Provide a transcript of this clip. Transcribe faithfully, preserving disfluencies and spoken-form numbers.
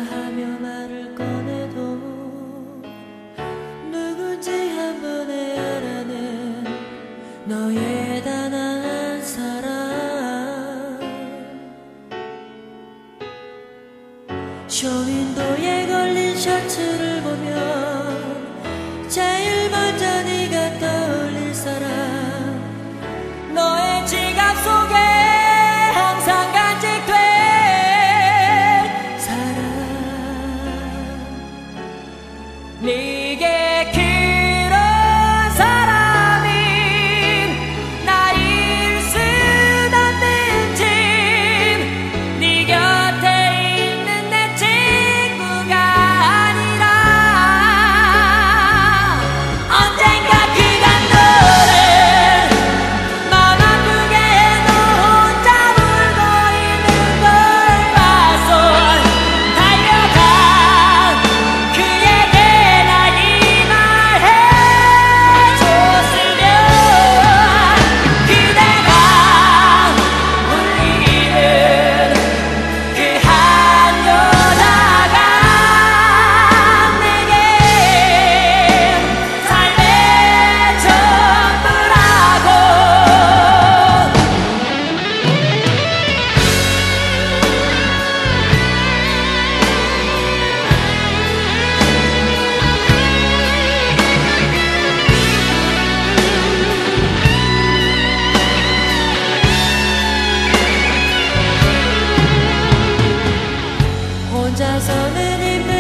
하며 말을 꺼내도 누군지 한 번에 알아낸 너의 단 한 사람. 쇼윈도에 걸린 셔츠를 보면 제일 먼저 네가 떠올릴 사람. 너의 지갑 속에 항상 간직된 사람. 네게 그런 사람인 나일 순 없는지 네 곁에 있는 내 친구가 아니라 언젠가 그간 너를 맘 아프게 너 혼자 울고 있는 걸 봐서 달려가 그에게 나 이 말 해줬으면 그대가 울리는 그 한 여자가 내게 삶의 전부라고. 혼자서는 힘들